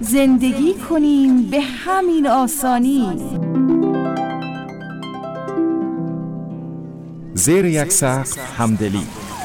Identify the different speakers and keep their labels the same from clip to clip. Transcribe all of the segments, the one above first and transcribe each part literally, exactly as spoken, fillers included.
Speaker 1: زندگی کنیم به همین آسانی.
Speaker 2: زیر یک سقف همدلی،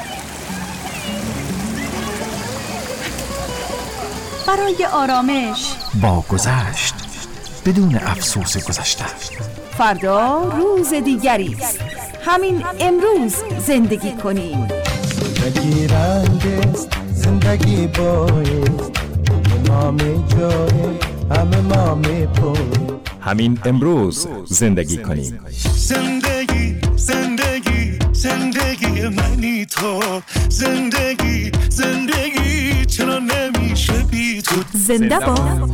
Speaker 1: برای آرامش
Speaker 2: با گذشت بدون افسوس گذشته.
Speaker 1: فردا روز دیگری است، همین امروز زندگی کنیم.
Speaker 3: زندگی رنگ است، زندگی بایست، ما می جای همه ما می پوی.
Speaker 2: همین امروز زندگی کنیم.
Speaker 4: زندگی زندگی زندگی منی تو، زندگی زندگی چرا نمیشه بی تو.
Speaker 1: زنده باد،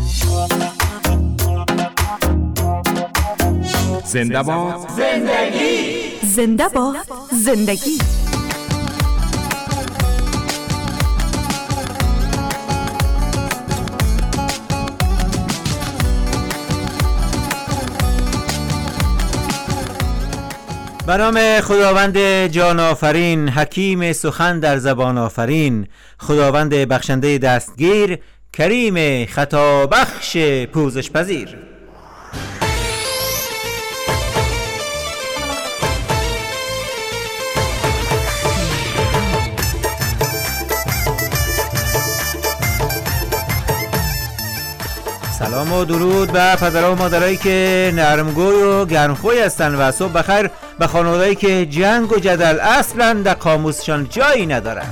Speaker 2: زنده باد
Speaker 1: زندگی، زنده باد زندگی.
Speaker 5: به نام خداوند جان آفرین، حکیم سخن در زبان آفرین، خداوند بخشنده دستگیر، کریم خطا بخش پوزش پذیر. سلام و درود به پدرها و مادرایی که نرمگوی و گرمخوی هستن و صبح بخیر به خانوادهایی که جنگ و جدل اصلا در قاموسشان جایی ندارن.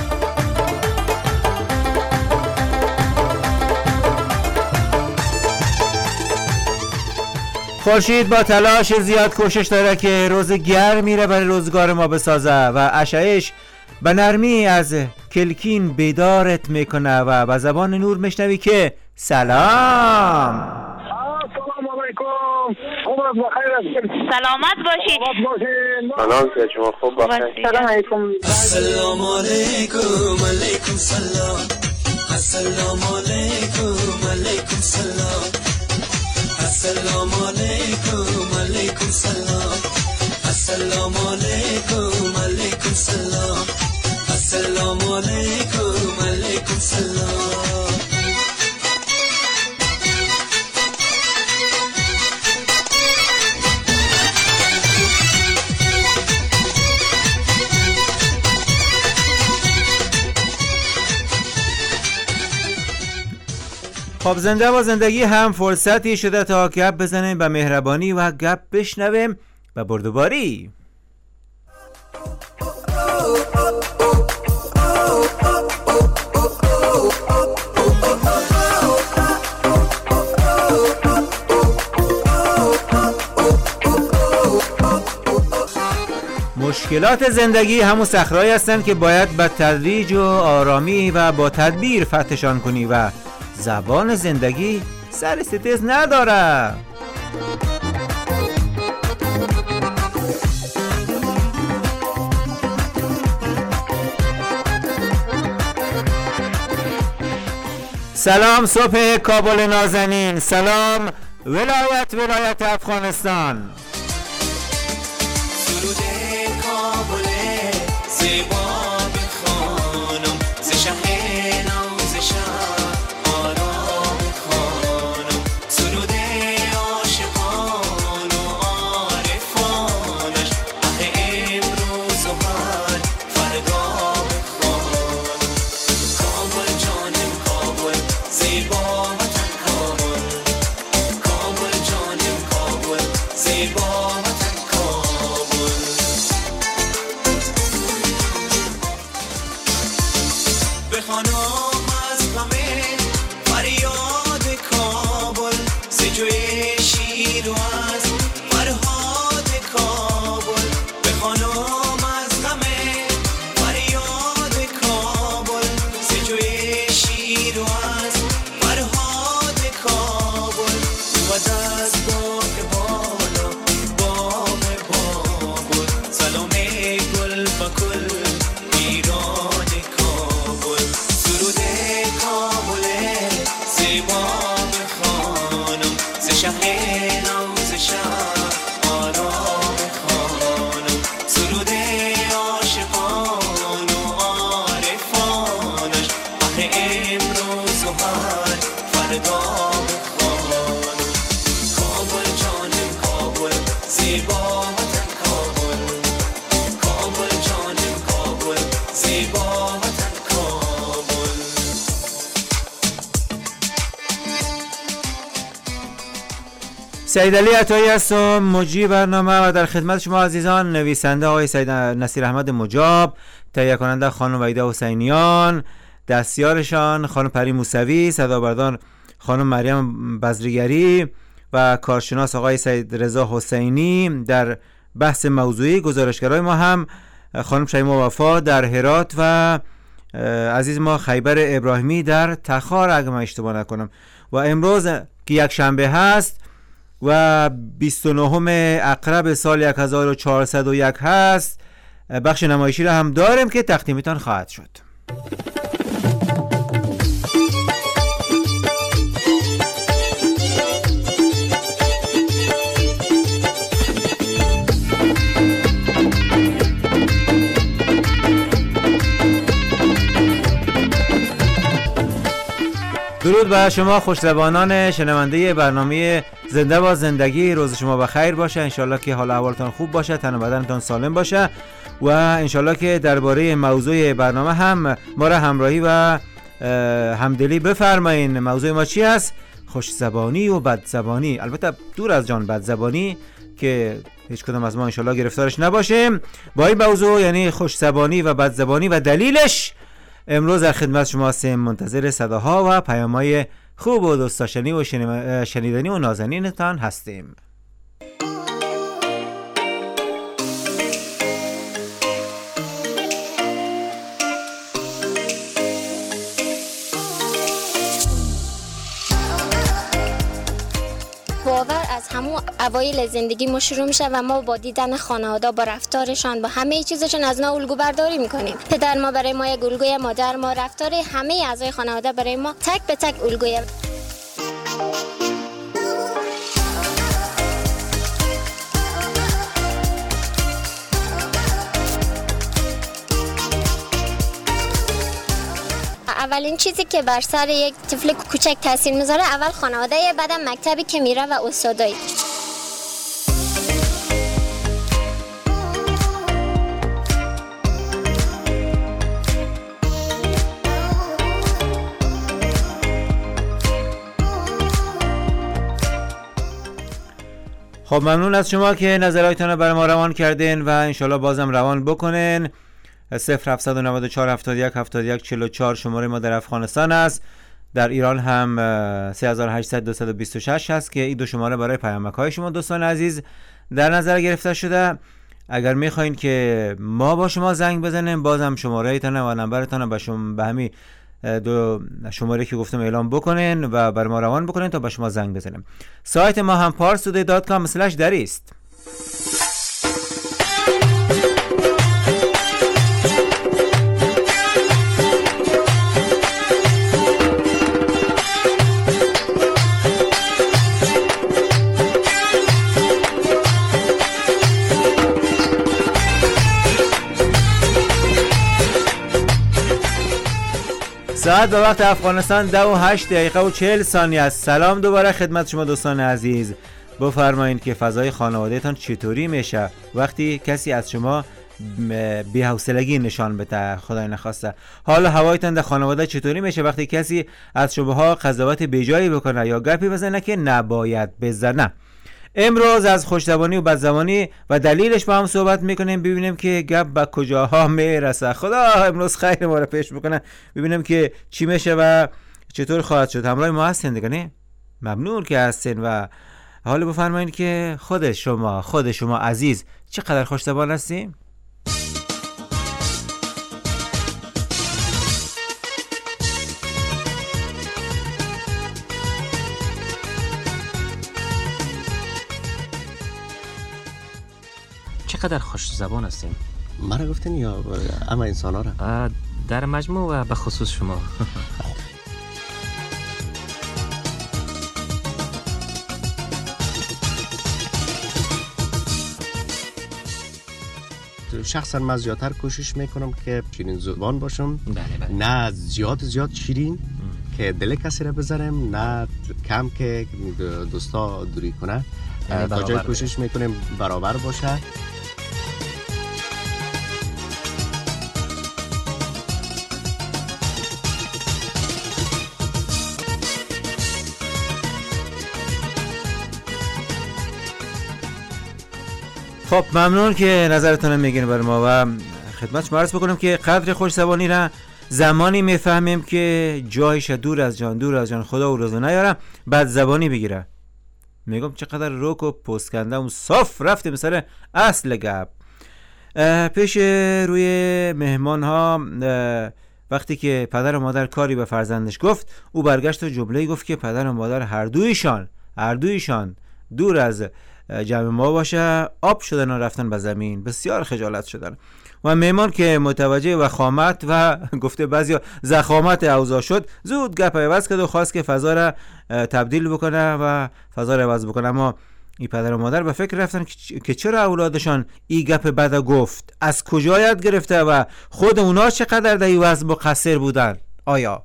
Speaker 5: خورشید با تلاش زیاد کوشش داره که روز گرمی رو برای روزگار ما بسازه و اشعه‌اش به نرمی از کلکین بیدارت میکنه و به زبان نور میشنوی که سلام.
Speaker 6: سلام علیکم. خوب بخیر هستید؟
Speaker 7: سلامت باشید.
Speaker 6: سلام که شما خوب بخیر.
Speaker 7: سلام علیکم.
Speaker 4: السلام علیکم. علیکم سلام. السلام علیکم. علیکم سلام. السلام علیکم. علیکم سلام. السلام علیکم. علیکم سلام. السلام علیکم. علیکم سلام.
Speaker 5: خب زنده با زندگی هم فرصتی شده تا گپ بزنیم به مهربانی و گپ بشنویم و بردوباری. مشکلات زندگی همون صخره‌ای هستن که باید به تدریج و آرامی و با تدبیر فتحشان کنی و زبان زندگی سر استیز نداره. سلام صبح کابل نازنین، سلام ولایت ولایت افغانستان.
Speaker 4: سرود کابل زیبا بخوانم، ز شهر ناز شهر آرام بخوانم. سرود عاشقان و عارفانش، اه امروز و هر فردا بخوانم. کابل جانم کابل، زیبا وطن کابل. کابل جانم کابل، زیبا وطن کابل. بخوانم از غم فریاد کابل، ز جوی شیر و از فرهاد کابل. بخوانم از غم فریاد کابل، ز جوی شیر و از فرهاد کابل. و از باغ بالا باغ بابل، سلام گل بکل ایران کابل. سرود
Speaker 5: سید علی عطایی هستم، مجری برنامه و در خدمت شما عزیزان. نویسنده آقای سید نصیر احمد مجاب، تهیه کننده خانم وحیده حسینیان، دستیارشان خانم پری موسوی، صدابردار خانم مریم بزرگری و کارشناس آقای سید رضا حسینی. در بحث موضوعی گزارشگرای ما هم خانم شیما وفا در هرات و عزیز ما خیبر ابراهیمی در تخار اگه من اشتباه نکنم. و امروز که یک شنبه هست و بیست و نهم اقرب سال هزار و چهارصد و یک هست، بخش نمایشی را هم داریم که تقدیمتان خواهد شد. درود بر شما خوش‌لبانان شنونده برنامه زنده با زندگی. روز شما بخیر باشه، انشالله که حال احوالتان خوب باشه، تن و بدنتان سالم باشه و انشالله که درباره موضوع برنامه هم ما را همراهی و همدلی بفرمایین. موضوع ما چی است؟ خوش زبانی و بد زبانی، البته دور از جان بد زبانی که هیچ کدام از ما انشالله گرفتارش نباشیم. با این موضوع یعنی خوش زبانی و بد زبانی و دلیلش امروز در خدمت شما هستیم، منتظر صداها و پیام‌های خوب و دوستداشتنی و شنیدنی و نازنینتان هستیم.
Speaker 7: باور از همون اوایل زندگی ما شروع میشه و ما با دیدن خانواده، با رفتارشان، با همه چیزشون از اینا الگو برداری میکنیم. پدر ما برای ما یک الگوی، مادر ما، رفتار همه اعضای خانواده برای ما تک به تک الگوی. اولین چیزی که بر سر یک طفل کوچک تاثیر میذاره اول خانواده، بعدم مکتبی که میره و استادایی.
Speaker 5: خب ممنون از شما که نظراتتان رو برای ما روان کردین و انشالله بازم روان بکنین. صفر هفت نه چهار هفتاد و یک هفتاد و یک چهل و چهار شماره ما در افغانستان است. در ایران هم سه هزار و هشتصد دویست و بیست و شش هست که این دو شماره برای پیامک‌های شما دوستان عزیز در نظر گرفته شده. اگر میخواین که ما با شما زنگ بزنیم، بازم شماره ایتان و نمبرتان به شما به همین دو شماره که گفتم اعلام بکنین و بر ما روان بکنین تا به شما زنگ بزنیم. سایت ما هم پارس‌تودی دات کام اسلش دری است. ساعت به وقت افغانستان دو و هشت دقیقه و چهل ثانیه است. سلام دوباره خدمت شما دوستان عزیز. بفرمایید که فضای خانوادهتان چطوری میشه وقتی کسی از شما بی‌حوصلگی نشان بده؟ خدای نخواسته. حالا هوایتان در خانواده چطوری میشه وقتی کسی از شماها قضاوت بیجایی بکنه یا گپی بزنه که نباید بزنه؟ امروز از خوشزبانی و بدزبانی و دلیلش با هم صحبت میکنیم، ببینیم که گپ به کجاها میرسه. خدا امروز خیر ما رو پیش بکنه، ببینیم که چی میشه و چطور خواهد شد. همراه ما هستین دیگه نه؟ ممنون که هستین و حالا بفرمایید که خود شما خود شما عزیز چقدر خوشزبان هستین؟
Speaker 8: چقدر خوش زبان هستیم؟
Speaker 9: ما را گفتین یا اما انسان ها را؟
Speaker 8: در مجموع و به خصوص شما.
Speaker 9: شخصا من زیادتر کوشش میکنم که شیرین زبان باشم.
Speaker 8: بله بله.
Speaker 9: نه زیاد زیاد شیرین که دل کسی را بذارم، نه کم که دوستا دوری کنه. تا جای کوشش میکنیم برابر باشه.
Speaker 5: خب ممنون که نظرتون میگین برای ما و خدمت شما عرض بکنم که قدر خوش زبانی را زمانی میفهمیم که جایش دور از جان دور از جان خدا و روزو نیارم بعد زبانی بگیره. میگم چقدر روک و پوسکنده و صاف رفتیم سر اصل گپ. پیش روی مهمان ها وقتی که پدر و مادر کاری به فرزندش گفت، او برگشت و جمله گفت که پدر و مادر هر دویشان هر دویشان دور از جمع ما باشه، آب شدن و رفتن به زمین. بسیار خجالت شدن و مهمان که متوجه وخامت و گفته بعضیا زخامت اوضاع شد، زود گپ عوض کرد و خواست که فضا را تبدیل بکنه و فضا را عوض بکنه. اما این پدر و مادر به فکر رفتن که چرا اولادشان این گپ بد گفت، از کجا یاد گرفته و خود اونا چقدر در این وضع مقصر بودن. آیا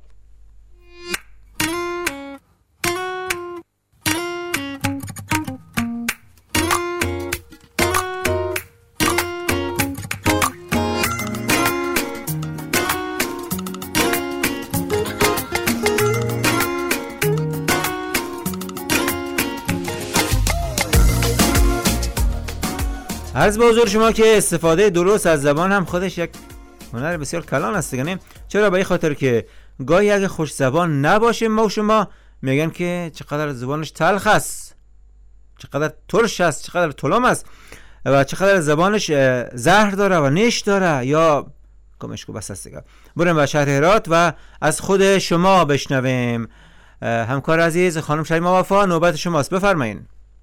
Speaker 5: عرض به حضور شما که استفاده درست از زبان هم خودش یک هنر بسیار کلان است دیگه. چرا؟ به این خاطر که گاهی اگه خوش زبان نباشه ما و شما میگن که چقدر زبانش تلخ است، چقدر ترش است، چقدر تلم است و چقدر زبانش زهر داره و نیش داره یا کمشکو بس است دیگه. بریم به شهر هرات و از خود شما بشنویم. همکار عزیز خانم شیما وفا، نوبت شماست، بفرمایید.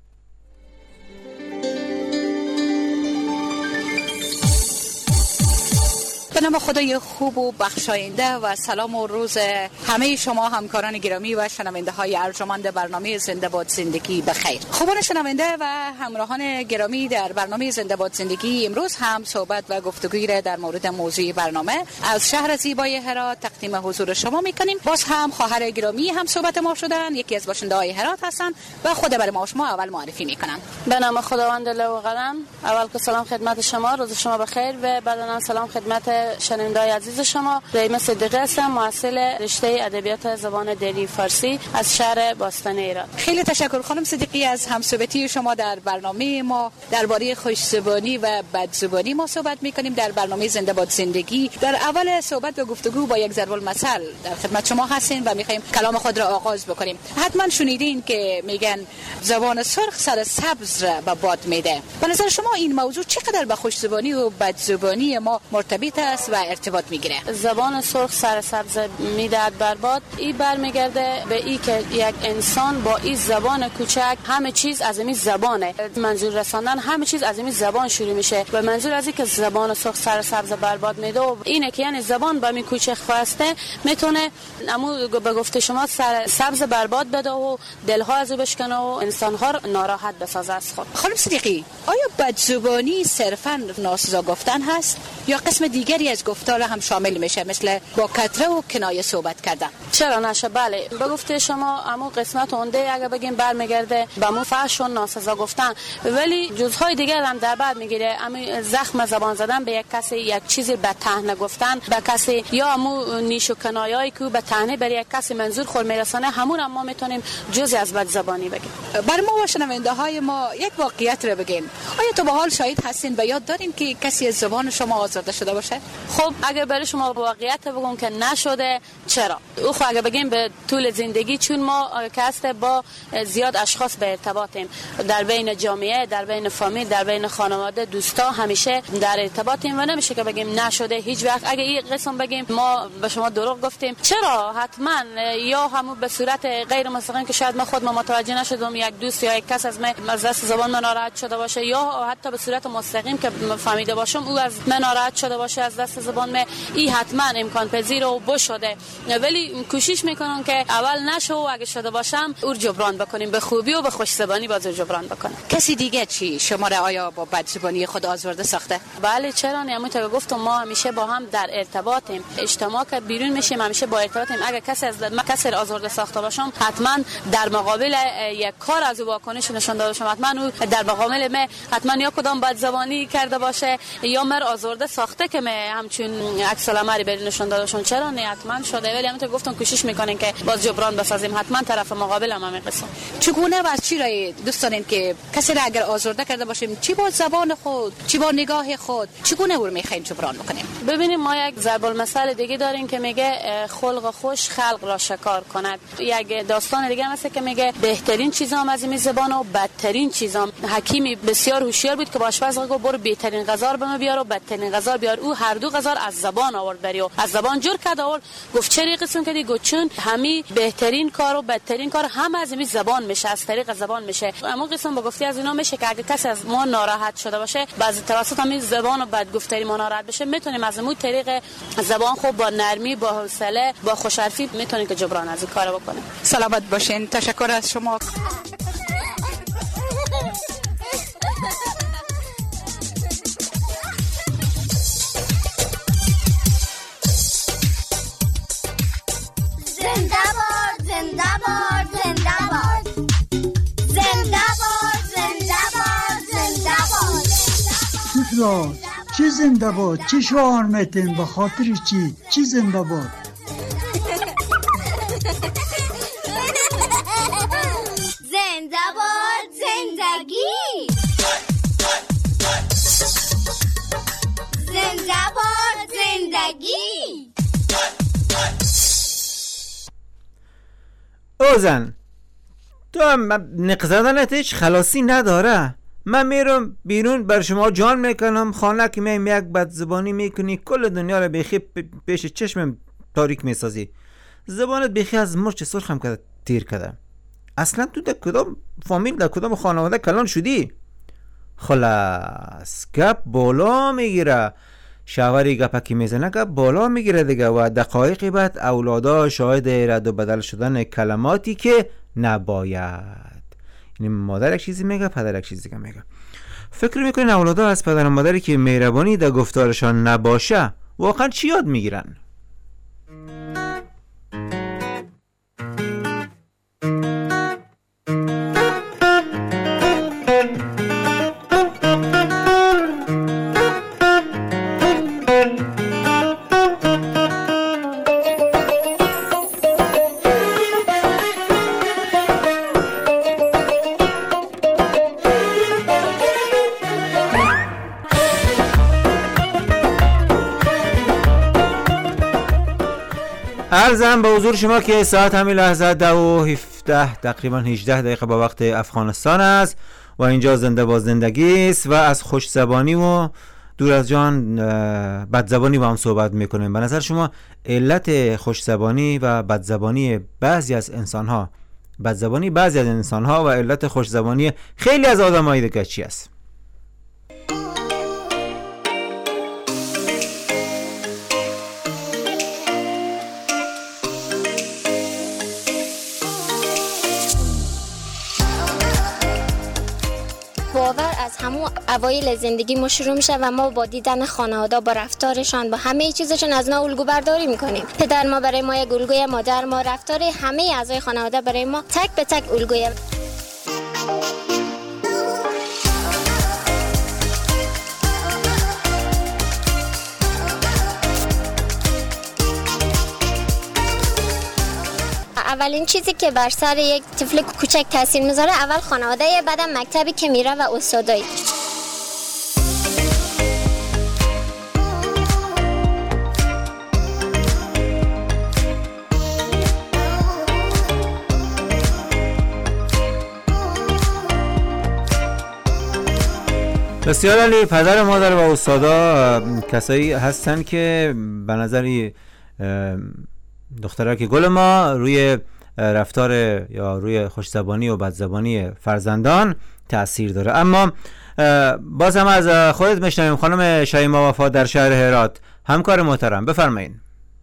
Speaker 10: به نام خدای خوب و بخشاینده و سلام و روز همه شما همکاران گرامی و شنونده های ارجمند برنامه زنده باد زندگی بخیر. خوبان شنونده و همراهان گرامی، در برنامه زنده باد زندگی امروز هم صحبت و گفتگویی را در مورد موضوع برنامه از شهر زیبای هرات تقدیم حضور شما میکنیم. باز هم خواهر گرامی هم صحبت ما شدن، یکی از باشنده های هرات هستن و خود برای ما شما اول معرفی میکنن.
Speaker 11: به نام خداوند لو قلم، اول که سلام خدمت شما، روز شما بخیر و بعدا سلام خدمت شنونده‌های عزیز شما. ریما صدیقی هستم، محصل رشته ادبیات زبان دری فارسی از شهر باستان ایران.
Speaker 10: خیلی تشکر خانم صدیقی از همصحبتی شما در برنامه ما. درباره خوش‌زبانی و بدزبانی ما صحبت می‌کنیم در برنامه زنده باد زندگی. در اول صحبت و گفتگو با یک ضرب المثل در خدمت شما هستیم و می‌خوایم کلام خود را آغاز بکنیم. حتما شنیدین که میگن زبان سرخ سر سبز را به باد میده. به نظر شما این موضوع چقدر به خوش‌زبانی و بدزبانی ما مرتبط است و ارتباط میگیره؟
Speaker 11: زبان سرخ سر سبز میدهد برباد. این برمیگرده به ای که یک انسان با این زبان کوچک همه چیز از این زبانه، منظور رساندن همه چیز از این زبان شروع میشه و منظور از این که زبان سرخ سر سبز برباد میده و اینه که یعنی زبان با می کوچک خواسته میتونه امو به گفته شما سر سبز برباد بده و دلها از بشکنه و انسانها ناراحت بسازه از خود.
Speaker 10: خانم صدیقی، آیا بدزبانی صرفاً ناسزا گفتن هست یا قسم دیگری از گفتار هم شامل میشه، مثل با کتره و کنایه صحبت کردن؟
Speaker 11: چرا نشه؟ بله، به گفته شما امو قسمت اونده اگه بگیم برمیگرده به مو فحش و ناسزا گفتن، ولی جزهای دیگر هم در بر میگیره. امو زخم زبان زدن به یک کسی، یک چیزی به طعنه گفتن به کسی، یا امو نیش و کنایه‌ای که به طعنه بر یک کسی منظور خور میرسانه، همون هم ما میتونیم جزئی از بد زبانی بگیم.
Speaker 10: بر ما و شنونده های ما یک واقعیت رو بگین. آیا تو به حال شاهد هستین و یاد دارین که کسی از زبان شما آزرده شده باشه؟
Speaker 11: خب اگر برای شما واقعیت بگم که نشده، چرا؟ او خب اگر بگیم به طول زندگی، چون ما کاسته با زیاد اشخاص به ارتباطیم، در بین جامعه، در بین فامیل، در بین خانواده، دوستا همیشه در ارتباطیم و نمیشه که بگیم نشده هیچ وقت. اگه این قسم بگیم ما به شما دروغ گفتیم، چرا؟ حتما یا همون به صورت غیر مستقیم که شاید ما خود ما متوجه نشدم، یک دوست یا یک کس از من از دست زبان من ناراحت شده باشه، یا حتی به صورت مستقیم که فهمیده باشم او از من ناراحت شده باشه از دست زبان من، این حتما امکان پذیر و بو شده. ولی کوشش میکنم که اول نشو و اگه شده باشم او جبران بکنیم، به خوبی و به خوش زبانی باز جبران بکنیم.
Speaker 10: کسی دیگه چی شما را آیا با بد زبانی خود آزرده ساخته؟
Speaker 11: بله، چرا نه؟ همونطور گفتم ما همیشه با هم در ارتباطیم، اجتماع که بیرون میشیم همیشه با ارتباطیم. اگه کسی از ما کسی را آزرده ساخته باشم، حتما در مقابل یک کار از او واکنش نشون داده باشم، حتما او در مقابل من حتما یا کدام بد زبانی کرده باشه یا مر آزرده ساخته که من همچون عکس العملی بری نشون دادشون چرا نه حتما شده، ولی همونطور گفتم کوشش میکنین که باز جبران بسازیم. حتما طرف مقابل هم همین قسم.
Speaker 10: چگونه و از چی رای دوست دارین که کسی را اگر آزرده کرده باشیم، چی با زبان خود، چی با نگاه خود، چگونه او رو میخواین جبران بکنیم؟
Speaker 11: ببینیم ما یک ضرب المثل دیگه داریم که میگه خلق خوش خلق را شکار کند. یک داستان دیگه هست که میگه بهترین چیزام از این زبان و بدترین چیزام. حکیمی بسیار هوشیار بود که با آشپز گفت برو بهترین غذا رو بهم بیار و بدترین غذا بیار. او هر دو غذا از زبان آورد بریو، از زبان جور کرد آورد. گفت چه قسم کردی؟ گفت چون همین بهترین کار و بدترین کار هم از این زبان میشه، از طریق زبان میشه. اما قسم با گفتی از اینا میشه که اگه کسی از ما ناراحت شده باشه، بعضی توسط همین زبان و بد گفتاری ما ناراحت بشه، میتونیم از اون طریق زبان خوب با نرمی، با حوصله، با خوشحرفی میتونیم که جبران از این کارو بکنیم.
Speaker 10: سلامت باشین. تشکر از شما.
Speaker 12: زنده باد، زنده باد، زنده باد. زنده باد، زنده باد، زنده باد.
Speaker 13: سفرا چی زنده باد؟ چی شعار میتین؟ به خاطر چی؟ چی زنده باد؟
Speaker 12: زنده باد زندگی، زنده باد زندگی.
Speaker 5: اوزن تو هم نقزدنت هیچ خلاصی نداره. من میرم بیرون بر شما جان میکنم، خانه که میم یک بدزبانی میکنی کل دنیا رو بیخی پیش چشمم تاریک میسازی. زبانت بیخی از مرچ سرخم کرده تیر کرده. اصلا تو در کدام فامیل در کدام خانواده کلان شدی؟ خلاص گپ بالا میگیره، شوری گپکی میزنه گپ بالا میگیره دیگه و دقایقی بعد اولادا شاهد رد و بدل شدن کلماتی که نباید. یعنی مادر یک چیزی میگه، پدر یک چیزی میگه. فکر میکنین اولادا از پدر و مادری که مهربانی در گفتارشان نباشه واقعا چی یاد میگیرن؟ عرضم به حضور شما که ساعت همین لحظه ده و هفده تقریبا هجده دقیقه با وقت افغانستان است و اینجا زنده با زندگی است و از خوش زبانی و دور از جان بد زبانی با هم صحبت میکنیم. به نظر شما علت خوش زبانی و بد زبانی بعضی از انسان ها بد زبانی بعضی از انسان ها و علت خوش زبانی خیلی از آدمایی دیگه چی است؟
Speaker 7: باور از همون اوایل زندگی ما شروع میشه و ما با دیدن خانواده، با رفتارشان، با همه چیزشون از اینا الگو برداری میکنیم. پدر ما برای ما یک الگوی، مادر ما، رفتار همه اعضای خانواده برای ما تک به تک الگوی. اولین چیزی که بر سر یک طفل کوچک تاثیر میذاره اول خانواده، بعدم مکتبی که میره و استادایی.
Speaker 5: بسیار عالی. پدر، مادر و استادا کسایی هستن که به نظری دخترها که گل ما روی رفتار یا روی خوشزبانی و بدزبانی فرزندان تأثیر داره. اما باز هم از خودت میشنویم خانم شایما وفا در شهر هرات. همکار محترم بفرمایید.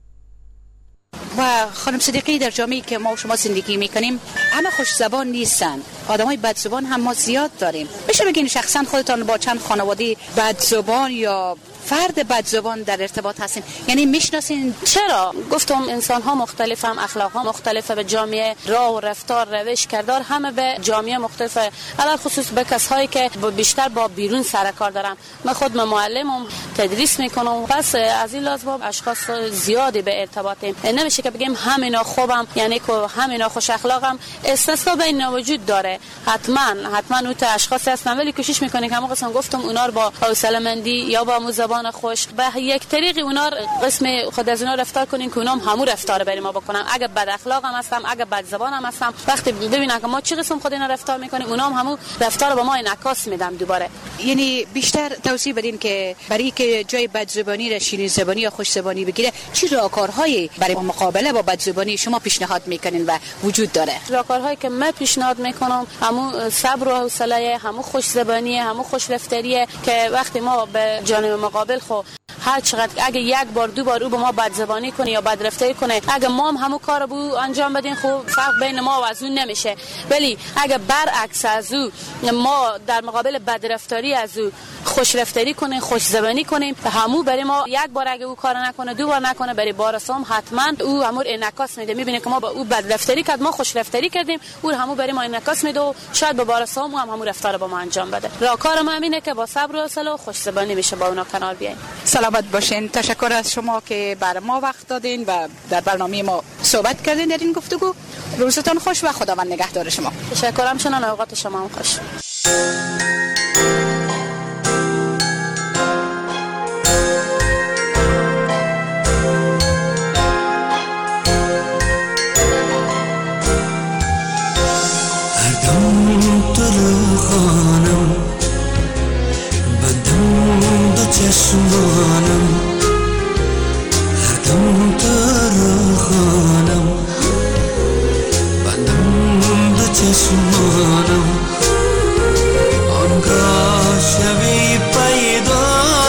Speaker 10: و خانم صدیقی، در جامعه‌ای که ما و شما زندگی میکنیم همه خوش زبان نیستن، آدمای بد زبان هم ما زیاد داریم. میشه بگین شخصا خودتان با چند خانواده بد زبان یا فرد بدزبان در ارتباط هستین؟ یعنی میشناسین؟
Speaker 11: چرا؟ گفتم انسان ها مختلف هم، اخلاق ها مختلفه، به جامعه راه و رفتار روش کردار همه به جامعه مختلفه، علل خصوص به کسایی که بیشتر با بیرون سر کار دارم. من خود معلمم، تدریس میکنم، پس از این لحاظ با اشخاص زیادی به ارتباطیم. نمیشه که بگیم همینا خوبم یعنی که همینا خوش اخلاقم، استثنا بین وجود داره. حتما حتما اون اشخاصی هستن ولی کوشش میکنیم که همون قسم گفتم اونا رو با حوصله مندی یا با مو زبان خوش به یک طریقی اونا قسم خود از اونا رفتار کنین که اونا هم همون رفتار برای ما بکنن. اگه بد اخلاقم هستم، اگه بد زبانم هستم، وقتی ببینن که ما چه قسم خود اینا رفتار میکنیم اونا هم همون رفتار با ما انعکاس میدم دوباره.
Speaker 10: یعنی بیشتر توصیه بدین که برای که جای بدزبانی را شیرین زبانی یا خوش زبانی بگیره چه راهکارهایی برای مقابله با بدزبانی شما پیشنهاد میکنین و وجود داره؟
Speaker 11: راهکارهایی که من پیشنهاد میکنم همون صبر و حوصله، همون خوش زبانی، همون خوش رفتاریه که وقتی ما به جانب مقابل خو هر چقدر اگه یک بار دو بار او به ما بدزبانی کنه یا بدرفتاری کنه، اگه ما هم همون کارو بو انجام بدین خب فرق بین ما و از اون نمیشه. ولی اگه برعکس از او ما در مقابل بدرفتاری از او خوش رفتاری کنیم، خوش زبانی کنیم، همو برای ما یک بار اگه او کار نکنه دو بار نکنه برای بار سوم حتما او همون انعکاس میده، میبینه که ما با او بدرفتاری کرد، ما خوش رفتاری کردیم، او همو برای ما انعکاس میده و شاید به بار سوم هم همون رفتار با ما انجام بده. راهکار ما اینه که با صبر و حوصله و خوش زبانی میشه با اونا کنار بیاین.
Speaker 10: سلامت باشین. تشکر از شما که برای ما وقت دادین و در برنامه ما صحبت کردین در این گفتگو. روزتون خوش و خداوند نگهدار شما.
Speaker 11: تشکرم شنان، اوقات شما هم خوش.
Speaker 4: چشمانم هر دم تو رو خانم بندم دو چشمانم آنگاه شوی پیدا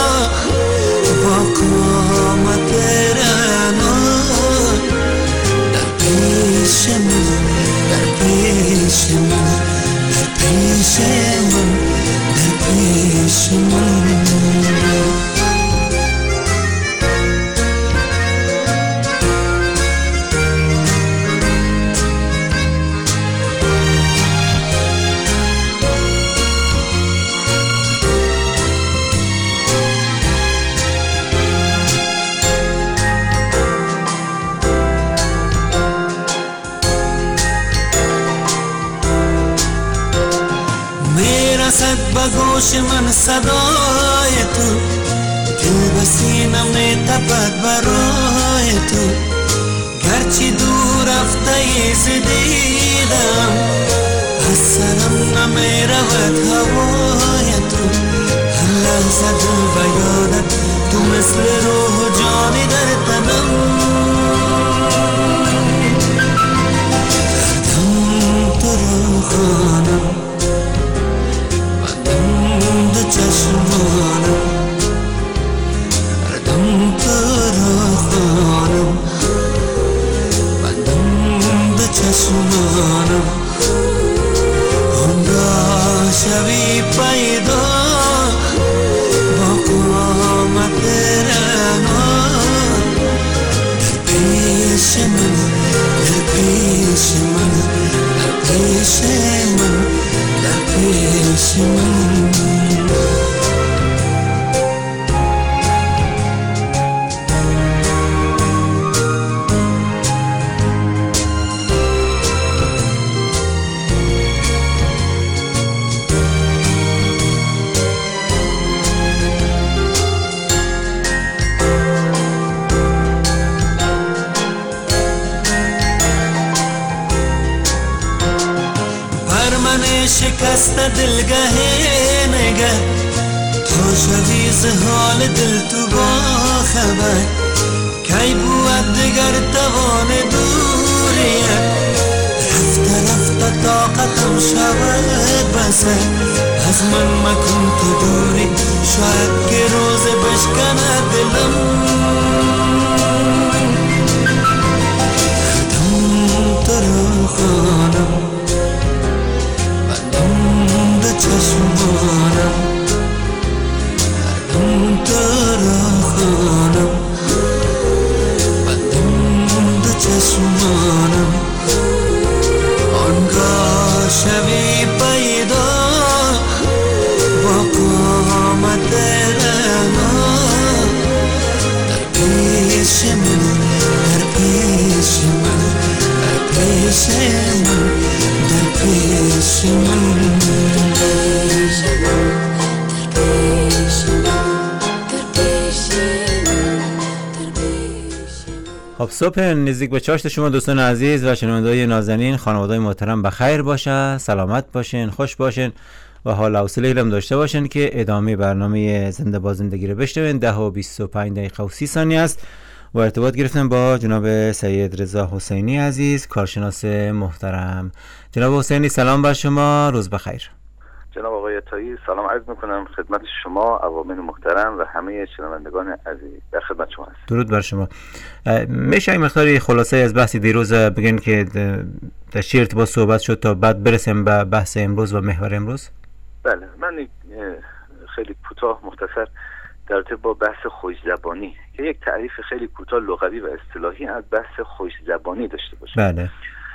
Speaker 4: با قامت رنا در پیش من در پیش من در پیش من در پیش من میرسد به گوش من صدای تو، دل به سینم میتپد برای تو، گرچه دور رفته زدیدم از سرم نمیرود هوای تو، هر لحظه دل به یادت تو مثل روح و جانی در تنم، هر دم تو رو خانم چشمانم هر دم تو را خانم بندم به چشمانم آنگاه شوی پیدا با قامت رنا در پیش من در پیش من در پیش من در پیش من شکست دلگه نگر تا شوی ز حال دل تو با خبر، کی بود دگر توان دوریت، رفته رفته طاقتم شود بسر، از من مکن تو دوری شاید که روز بشکنه دلم، هر دم تو رو خانم چشمانم هر دم تو را پیش من، در پیش من، در پیش من، در پیش من، در پیش
Speaker 5: خب صبح نزدیک به چاشت شما دوستان عزیز و شنونده‌های نازنین، خانواده‌های محترم بخیر باشه، سلامت باشین، خوش باشین و حال و حوصله علم داشته باشین که ادامه برنامه زنده با زندگی رو بشنوین. ده و بیست و پنج دقیقه و سی ثانیه است و ارتباط گرفتم با جناب سید رضا حسینی عزیز، کارشناس محترم. جناب حسینی سلام بر شما، روز بخیر.
Speaker 14: جناب آقای عطایی سلام عرض میکنم خدمت شما عوامل محترم و همه شنوندگان عزیز، در خدمت شما هستم.
Speaker 5: درود بر شما. میشه این مقداری خلاصه از بحث دیروز بگین که در چه ارتباط صحبت شد تا بعد برسیم به بحث امروز و محور امروز؟
Speaker 14: بله، من خیلی کوتاه مختصر در ارتباط با بحث خوش زبانی که یک تعریف خیلی کوتاه لغوی و اصطلاحی از بحث خوش زبانی داشته باشم.
Speaker 5: بله.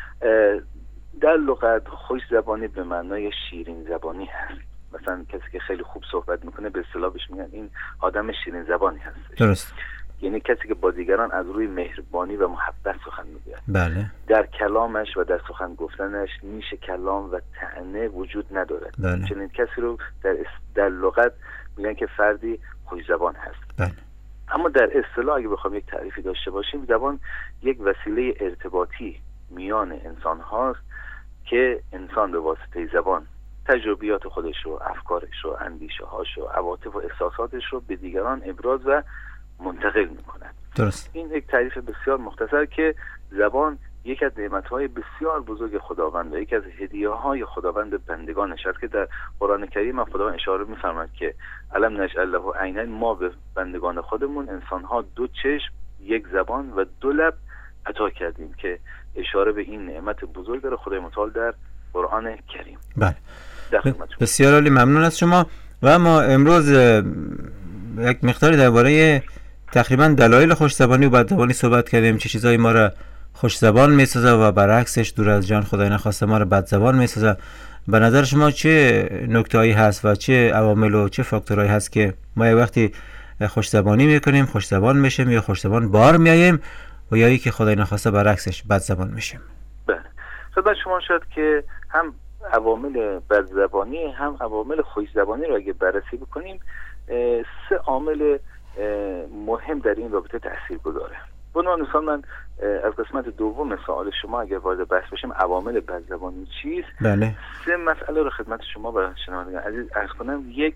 Speaker 14: در لغت خوش زبانی به معنای شیرین زبانی هست. مثلا کسی که خیلی خوب صحبت میکنه به اصطلاح بهش میگن این آدم شیرین زبانی هست.
Speaker 5: درست.
Speaker 14: یعنی کسی که با دیگران از روی مهربانی و محبت سخن میگوید.
Speaker 5: بله.
Speaker 14: در کلامش و در سخن گفتنش نیش کلام و طعنه وجود ندارد.
Speaker 5: بله.
Speaker 14: چنین کسی رو در در لغت میگن که فردی خوش زبان هست.
Speaker 5: بله.
Speaker 14: اما در اصطلاح اگه بخوام یک تعریفی داشته باشیم، زبان یک وسیله ارتباطی میان انسان هاست که انسان به واسطه زبان تجربیات خودش رو، افکارش رو، اندیشه هاش رو، عواطف و احساساتش رو به دیگران ابراز و منتقل میکنه.
Speaker 5: درست.
Speaker 14: این یک تعریف بسیار مختصر که زبان یک از نعمت‌های بسیار بزرگ خداوند و یک از هدیه‌های خداوند بندگانش است که در قرآن کریم خداوند اشاره می‌فرماید که الم نجعل له عینین، ما به بندگان خودمون انسان‌ها دو چشم، یک زبان و دو لب عطا کردیم که اشاره به این نعمت بزرگ داره خدای متعال در قرآن کریم.
Speaker 5: بله. بسیار عالی، ممنون از شما. و ما امروز یک مقداری درباره تقریبا دلایل خوش زبانی و بد زبانی صحبت کردیم، چه چیزایی ما را خوش زبان میسازه و برعکسش دور از جان خدای نخواسته ما را بد زبان میسازه. به نظر شما چه نکته‌ای هست و چه عوامل و چه فاکتورایی هست که ما یک وقتی خوش زبانی میکنیم خوش زبان میشیم یا خوش زبان بار میاییم و یا که خدای نخواسته برعکسش بد زبان میشیم؟
Speaker 14: بله، خدمت شما شد که هم عوامل بد زبانی هم عوامل خوش زبانی رو اگه بررسی بکنیم، سه عامل مهم در این رابطه تأثیر گذاره. به عنوان مثال من از قسمت دوم سوال شما اگر وارد بحث بشیم عوامل بد زبانی چیست،
Speaker 5: بله.
Speaker 14: سه مسئله رو خدمت شما و شنوندگان عزیز عرض کنم. یک،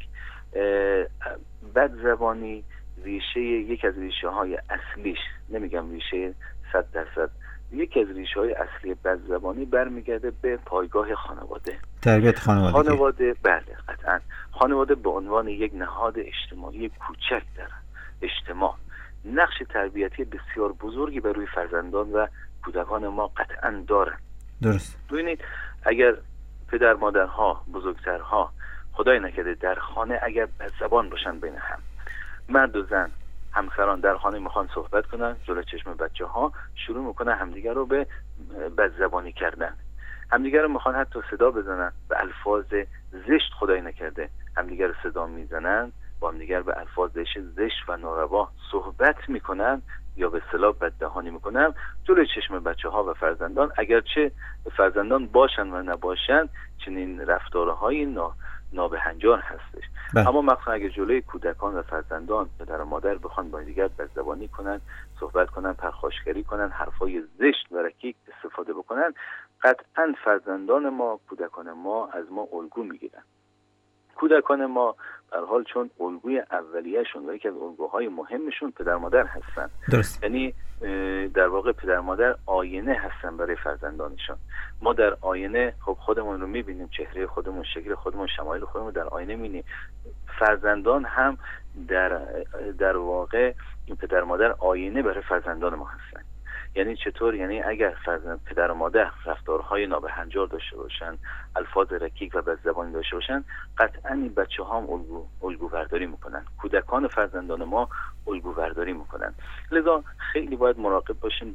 Speaker 14: بد زبانی ریشه یک از ریشه های اصلیش، نمیگم ریشه صد درصد، یکی از ریشه های اصلی بد زبانی برمیگرده به پایگاه خانواده،
Speaker 5: تربیت خانواده.
Speaker 14: خانواده بله قطعا. خانواده به عنوان یک نهاد اجتماعی کوچک در اجتماع نقش تربیتی بسیار بزرگی بر روی فرزندان و کودکان ما قطعا دارن.
Speaker 5: درست.
Speaker 14: ببینید اگر پدر مادرها، بزرگترها خدای نکرده در خانه اگر بد زبان باشن بین هم، مرد و زن همسران در خانه میخوان صحبت کنن، جلوی چشم بچه ها شروع میکنن همدیگر رو به بد زبانی کردن، همدیگر رو میخوان حتی صدا بزنن به الفاظ زشت، خدای نکرده همدیگر رو صدا میزنن، با همدیگر به الفاظ زشت و ناروا صحبت میکنن یا به اصطلاح بددهانی میکنن جلوی چشم بچه ها و فرزندان. اگرچه فرزندان باشن و نباشن چنین رفتارهای نا نابهنجار هستش. بله. اما مخصوصا اگه جلوی کودکان و فرزندان پدر و مادر بخوان با دیگر بدزبانی کنن، صحبت کنن، پرخاشگری کنن، حرفای زشت و رکیک استفاده بکنن، قطعا فرزندان ما، کودکان ما از ما الگو میگیرن. کودکان ما به هر حال چون الگوی اولیه‌شون و یکی از الگوهای مهمشون پدر مادر هستن.
Speaker 5: درست.
Speaker 14: یعنی در واقع پدر مادر آینه هستن برای فرزندانشون. ما در آینه خب خودمون رو میبینیم، چهره خودمون، شکل خودمون، شمایل خودمون در آینه میبینیم. فرزندان هم در در واقع این پدر مادر آینه برای فرزندان ما هستن. یعنی چطور؟ یعنی اگر فرزند پدر و مادر رفتارهای نابهنجار داشته باشن، الفاظ رکیک و بدزبانی داشته باشن، قطعا این بچه ها هم الگو الگو برداری میکنن، کودکان فرزندان ما الگو برداری میکنن. لذا خیلی باید مراقب باشیم در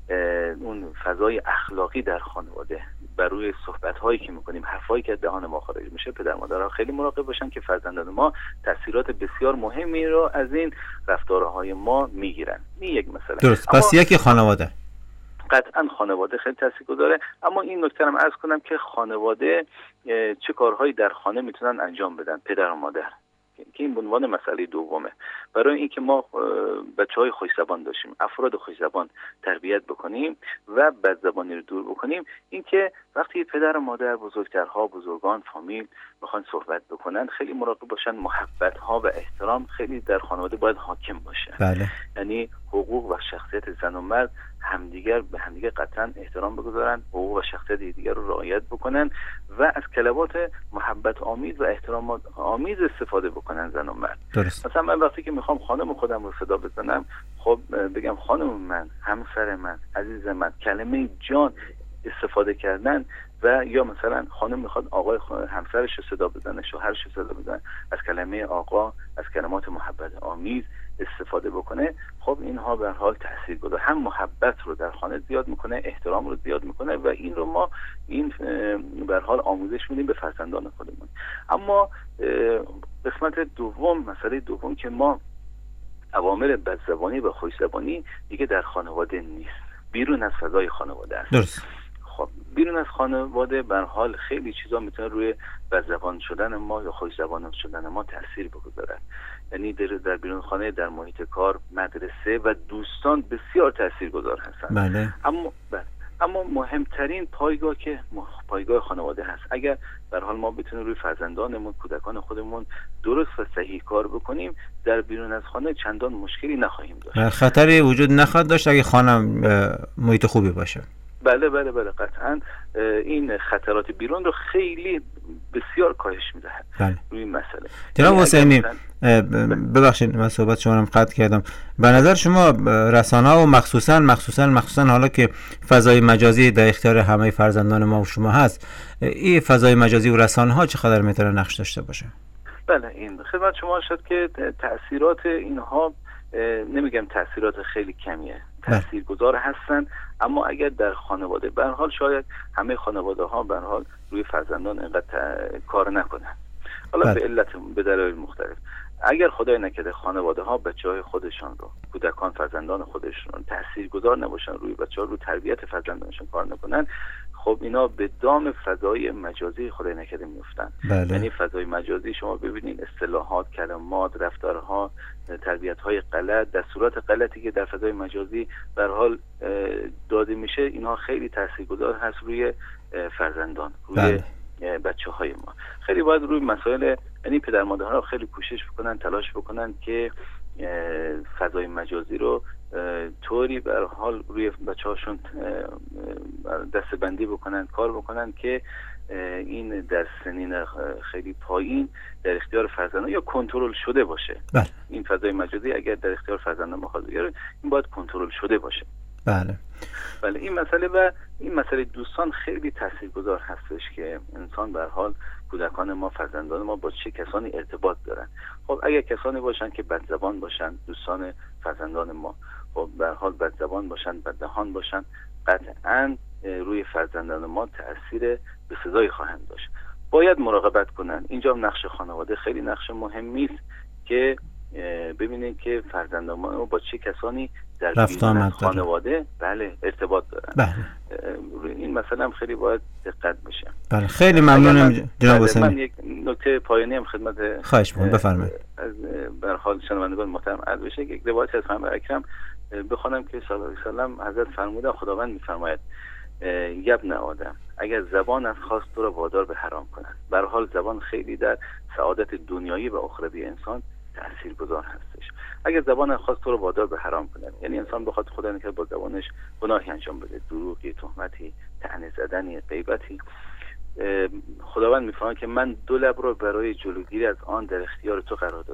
Speaker 14: اون فضای اخلاقی در خانواده، بر روی صحبت‌هایی که می‌کنیم، حرفایی که از دهان ما خارج میشه، پدر مادرها خیلی مراقب باشن که فرزندان ما تاثیرات بسیار مهمی رو از این رفتارهای ما میگیرن. این یک مسئله.
Speaker 5: درست. پس یکی خانواده.
Speaker 14: قطعا خانواده خیلی تاثیرگذاره، اما این نکته رو عرض کنم که خانواده چه کارهایی در خانه میتونن انجام بدن، پدر و مادر، که این به عنوان مسئله دومه. برای اینکه ما بچه‌های خوش‌زبان داشتیم، افراد خوش‌زبان تربیت بکنیم و بدزبانی رو دور بکنیم، اینکه وقتی پدر و مادر، بزرگترها، بزرگان، فامیل میخوان صحبت بکنن، خیلی مراقب باشن. محبت‌ها و احترام خیلی در خانواده باید حاکم باشه.
Speaker 5: بله.
Speaker 14: یعنی حقوق و شخصیت زن و مرد همدیگر به همدیگر قطعا احترام بگذارن، حقوق و شخصیت دیگر رو رعایت بکنن و از کلمات محبت آمیز و احترام آمیز استفاده بکنن زن و مرد.
Speaker 5: درست.
Speaker 14: مثلا من وقتی که میخوام خانم خودم رو صدا بزنم، خب بگم خانم من، همسر من، عزیز من، کلمه جان استفاده کردن. و یا مثلا خانم میخواد آقای همسرش رو صدا بزنه، شوهرش رو صدا بزنه، از کلمه آقا، از کلمات محبت آمیز استفاده بکنه. خب اینها به هر حال تاثیرگذار، هم محبت رو در خانه زیاد میکنه، احترام رو زیاد میکنه و این رو ما این به هر حال آموزش میدیم به فرزندان خودمون. اما قسمت دوم، مسئله دوم که ما عوامل بدزبانی و خوش‌زبانی دیگه در خانواده نیست، بیرون از فضای خانواده است.
Speaker 5: درست.
Speaker 14: خب بیرون از خانواده به هر حال خیلی چیزا میتونه روی بدزبان شدن ما یا خوش‌زبان شدن ما تاثیر بگذارد. یعنی در در بیرون خانه، در محیط کار، مدرسه و دوستان بسیار تاثیرگذار هستند.
Speaker 5: بله.
Speaker 14: اما بله. اما مهمترین پایگاه که پایگاه خانواده هست. اگر در حال ما بتونیم روی فرزندانمون، کودکان خودمون درست و صحیح کار بکنیم، در بیرون از خانه چندان مشکلی نخواهیم داشت.
Speaker 5: خطری وجود نخواهد داشت اگه خانه محیط خوبی باشه.
Speaker 14: بله بله بله قطعا این خطرات بیرون رو خیلی بسیار کاهش میدهد.
Speaker 5: بله.
Speaker 14: روی این مسئله.
Speaker 5: جناب حسینی، ببخشید من صحبت شما رو قطع کردم. به نظر شما رسانه ها و مخصوصا مخصوصا مخصوصا حالا که فضای مجازی در اختیار همه فرزندان ما و شما هست، این فضای مجازی و رسانه ها چقدر میتونه نقش داشته باشه؟
Speaker 14: بله، این خدمت شما شد که تأثیرات اینها، نمیگم تأثیرات خیلی کمیه، تاثیرگذار هستن، اما اگر در خانواده به هر حال شاید همه خانواده ها به هر حال روی فرزندان اینقدر کار نکنن، حالا به علت به دلایل مختلف. اگر خدای نکرده خانواده ها بچهای خودشان رو، کودکان فرزندان خودشون رو تاثیرگذار نباشن روی بچه‌ها، رو تربیت فرزندانشون کار نکنن، خب اینا به دام فضای مجازی خدای نکرده میفتن.
Speaker 5: بله.
Speaker 14: یعنی فضای مجازی شما ببینید اصطلاحات، کلمات، رفتارها، تربیت‌های غلط، دستورات غلطی که در فضای مجازی به هر حال داده میشه، اینها خیلی تاثیرگذار هست روی فرزندان، روی
Speaker 5: بله.
Speaker 14: بچه های ما. خیلی باید روی مسائل، یعنی پدر مادرها خیلی کوشش بکنن، تلاش بکنن که فضای مجازی رو طوری به هر حال روی بچه هاشون دستبندی بکنن، کار بکنن که این در سنین خیلی پایین در اختیار فرزندان یا کنترل شده باشه.
Speaker 5: بله.
Speaker 14: این فضای مجازی اگر در اختیار فرزندان مخاطب بگیره، این باید کنترل شده باشه.
Speaker 5: بله.
Speaker 14: بله. این مسئله و این مسئله دوستان خیلی تاثیرگذار هستش که انسان به هر حال، کودکان ما، فرزندان ما با چه کسانی ارتباط دارن. خب اگر کسانی باشن که بدزبان باشن، دوستان فرزندان ما، خب به هر حال بدزبان باشن، بددهان باشن، قطعاً روی فرزندان ما تأثیر بسزایی خواهند داشت. باید مراقبت کنن. اینجا نقش خانواده خیلی نقش مهمی است که ببینید که فرزندان ما با چه کسانی در بیرون خانواده بله ارتباط دارن.
Speaker 5: بله.
Speaker 14: این مثلا هم خیلی باید دقت بشه.
Speaker 5: بله، خیلی ممنونم جناب حسینی.
Speaker 14: من یک نکته پایانی هم خدمت
Speaker 5: خواهش می‌کنم، بفرمایید.
Speaker 14: از به هر حال شنوندگان محترم عرض بشه که یک روایت از پیامبر اکرم بخونم که صلی الله علیه و سلم حضرت فرمودن، خداوند می‌فرماید یبن آدم اگر زبان از خواست تو را وادار به حرام کنند. به هر حال زبان خیلی در سعادت دنیایی و اخروی انسان تاثیرگذار هستش. اگر زبان از خواست تو را وادار به حرام کنند، یعنی انسان بخواد خدا نکنه با زبانش گناهی انجام بده، دروغی، تهمتی، طعنه زدنی، غیبتی، خداوند میفرماید که من دو لب رو برای جلوگیری از آن در اختیار تو قرار دادم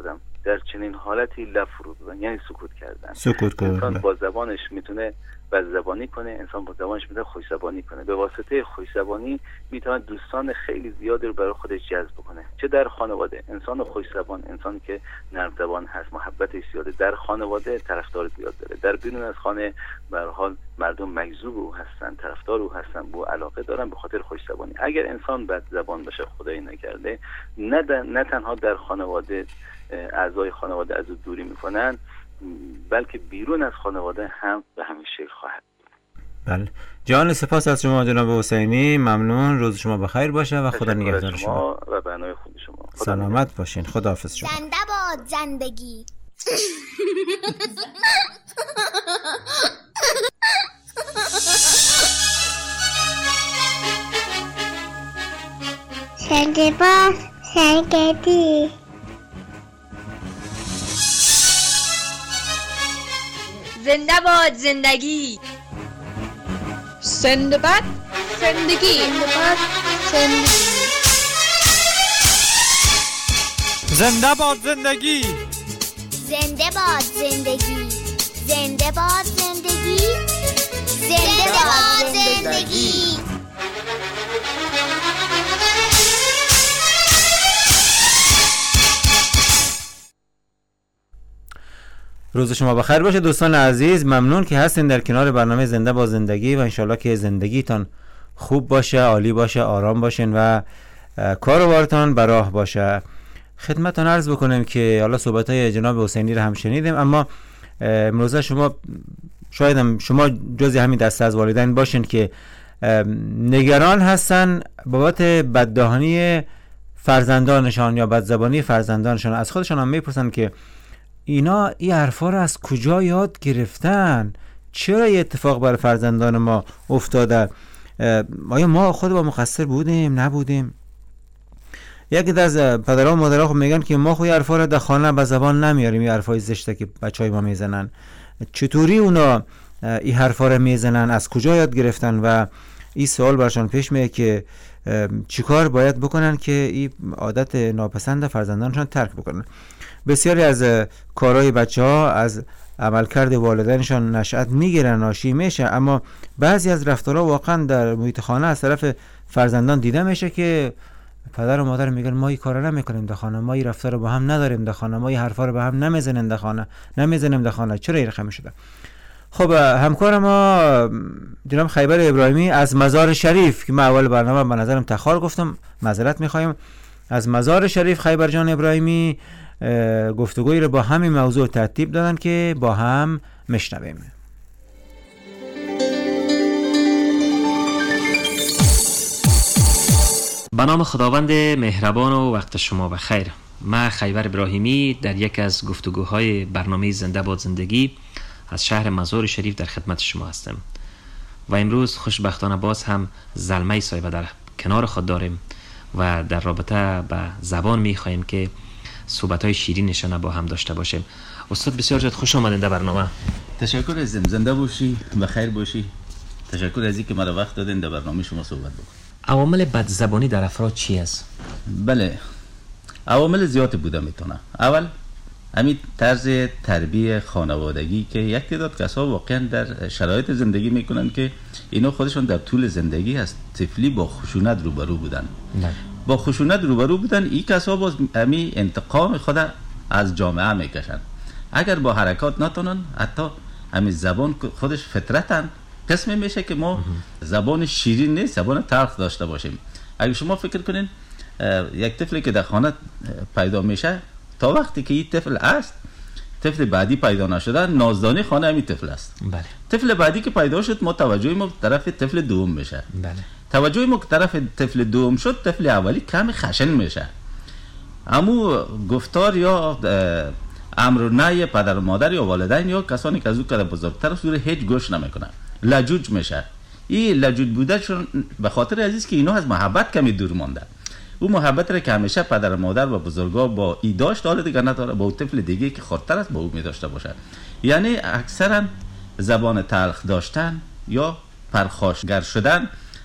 Speaker 14: در چنین حالتی لب فرو بزنن، یعنی سکوت کردن.
Speaker 5: سکوت کردن.
Speaker 14: انسان با زبانش میتونه بدزبانی کنه، انسان با زبانش میتونه خوش زبانی کنه. به واسطه خوش زبانی میتونه دوستان خیلی زیادی رو برای خودش جذب کنه، چه در خانواده. انسان خوش زبان، انسانی که نرم زبان هست، محبتش زیاده، در خانواده طرفدار زیاد داره. در بیرون از خانه به هر حال مردم مجذوب او هستن، طرفدار او هستن، با علاقه دارن به خاطر خوش زبانی. اگر انسان بد زبان باشه، خدای نکرده، نه, نه تنها در خانواده اعضای خانواده از او دوری میکنن، بلکه بیرون از خانواده هم به همین شکل خواهد.
Speaker 5: بله جان، سپاس از شما جناب حسینی، ممنون. روز شما بخیر باشه و خدا نگهدار شما
Speaker 14: و برنامه خوب شما.
Speaker 5: سلامت باشین. خداحافظ شما.
Speaker 12: زنده باد زندگی.
Speaker 15: زنده باد زندگی.
Speaker 16: زنده باد زندگی. زنده باد زندگی.
Speaker 5: زنده باد زندگی.
Speaker 12: زنده باد زندگی. زنده باد زندگی. زنده باد زندگی.
Speaker 5: روز شما بخیر باشه دوستان عزیز. ممنون که هستین در کنار برنامه زنده با زندگی و انشالله که زندگیتان خوب باشه، عالی باشه، آرام باشین و کار و بارتان به راه باشه. خدمتتون عرض بکنم که حالا صحبت‌های جناب حسینی رو هم شنیدیم، اما امروزه شما شاید هم شما جزی همین دسته از والدین باشین که نگران هستن بابت بددهانی فرزندانشان یا بدزبانی فرزندانشان. از خودشان هم میپرسن که اینا این حرفا رو از کجا یاد گرفتن؟ چرا این اتفاق برای فرزندان ما افتاده؟ آیا ما خود با مقصر بودیم نبودیم؟ یکی از پدرها و مادرها خب میگن که ما خو این حرفا رو در خانه به زبان نمیاریم، این حرفای زشته که بچهای ما میزنن. چطوری اونا این حرفا رو میزنن؟ از کجا یاد گرفتن؟ و این سوال برشان پیش میاد که چیکار باید بکنن که این عادت ناپسند فرزندانشان ترک بکنن. بسیاری از کارهای بچه ها از عملکرد والدینشان نشأت میگیرن، ناشی میشه، اما بعضی از رفتارها واقعا در محیط خانه از طرف فرزندان دیده میشه که پدر و مادر میگن ما این کارا نمیکنیم در خانه، ما این رفتار رو با هم نداریم در خانه، ما این حرفا رو با هم نمیزنیم در خانه نمیزنیم در خانه. چرا این رقم شده؟ خب همکار ما جناب خیبر ابراهیمی از مزار شریف که من اول برنامه به نظرم تخار گفتم، معذرت میخوایم، از مزار شریف خیبر جان ابراهیمی گفتگویی رو با همین موضوع ترتیب دادن که با هم مشنویم.
Speaker 8: به نام خداوند مهربان و وقت شما بخیر. من خیبر ابراهیمی در یک از گفتگوهای برنامه زنده باد زندگی از شهر مزار شریف در خدمت شما هستم و امروز خوشبختانه باز هم زلمه صاحب در کنار خود داریم و در رابطه به زبان میخواهیم که صحبت‌های شیرینشان با هم داشته باشیم. استاد بسیار زیاد خوش آمدین در برنامه.
Speaker 17: تشکر عزیزم، زنده باشی، بخیر باشی. تشکر از اینکه مرا وقت دادین در برنامه شما صحبت بکنم.
Speaker 8: عوامل بدزبانی در افراد چی است؟
Speaker 17: بله، عوامل زیادی بوده میتونه. اول همین طرز تربیت خانوادگی که یک تعداد کسا واقعا در شرایط زندگی میکنن که اینا خودشون در طول زندگی از طفلی با خشونت روبرو بودن. نه. با خشونت روبرو بودن، این کسا باز همین انتقام خود از جامعه میکشن. اگر با حرکات نتونن، حتی همین زبان خودش فطرتن قسم میشه که ما زبان شیرین نیست، زبان تلخ داشته باشیم. اگر شما فکر کنین یک طفلی که در خانه پیدا میشه، تا وقتی که این طفل است، طفل بعدی پیدا نشده، نازدانی خانه همین طفل است.
Speaker 8: بله.
Speaker 17: طفل بعدی که پیدا شد، ما توجه ما طرف طفل دوم میشه.
Speaker 8: بله.
Speaker 17: توجه ما طرف طفل دوم شد، طفل اولی کم خشن میشه. اما گفتار یا امر و نهی پدر و مادر یا والدین یا کسانی که از او کده بزرگتر سوره هیچ گوش نمیکنه، لجوج میشه. این لجوج بوده چون به خاطر عزیز که اینا از محبت کمی دور مانده. او محبت را که همیشه پدر و مادر و بزرگا با ای داشت، حال دیگه نداره، با او طفل دیگه که خردتر است با او می داشته باشه. یعنی اکثرا زبان تلخ داشتن یا پرخاشگر شدن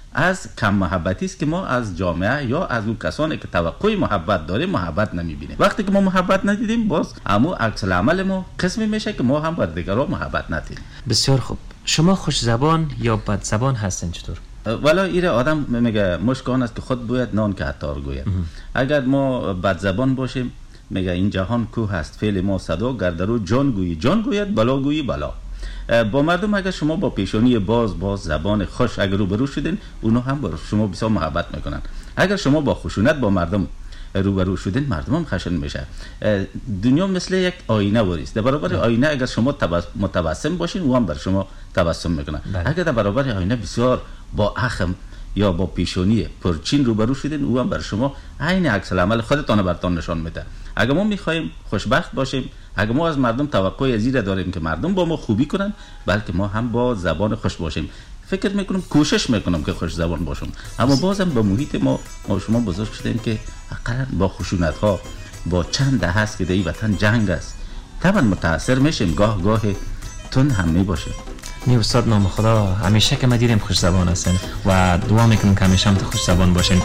Speaker 17: از کم محبتی است که ما از جامعه یا از اون کسانی که توقع محبت داریم محبت نمیبینیم. وقتی که ما محبت ندیدیم باز همون عکس العمل ما قسمی میشه که ما هم با دیگران محبت ندیدیم.
Speaker 8: بسیار خوب. شما خوش زبان یا بد زبان هستین چطور؟
Speaker 17: والا ایره آدم میگه مشکان است که خود باید نان که عطار گوید. اگر ما بد زبان باشیم میگه این جهان کوه است فعل ما صدا گردرو جان گویی جان گوید بلا گویی بلا. با مردم اگر شما با پیشانی باز باز زبان خوش اگر روبرو شدین اونا هم با شما بسیار محبت میکنن. اگر شما با خشونت با مردم روبرو شدین مردم هم خشن میشه. دنیا مثل یک آینه وریست. در برابر آینه اگر شما متبسم باشین او هم بر شما تبسم میکنن. اگر در برابر آینه بسیار با اخم یا با پیشانی پرچین روبرو شدین او هم بر شما عین عکس العمل خودتان برتان نشان میده. اگر ما میخوایم خوشبخت باشیم، اگر ما از مردم توقع ازیره داریم که مردم با ما خوبی کنن، بلکه ما هم با زبان خوش باشیم. فکر میکنم کوشش میکنم که خوش زبان باشم، اما بازم با محیط ما ما شما بزرگ شدیم که حقیقتا با خشونت ها با چند ده هست که در این وطن جنگ است طبعا متاثر میشیم، گاه گاه تون هم میباشیم.
Speaker 8: نی استاد نام خدا همیشه که ما دیدیم خوش زبان هستن و دعا میکنم که همیشه هم خوش زبان باشین.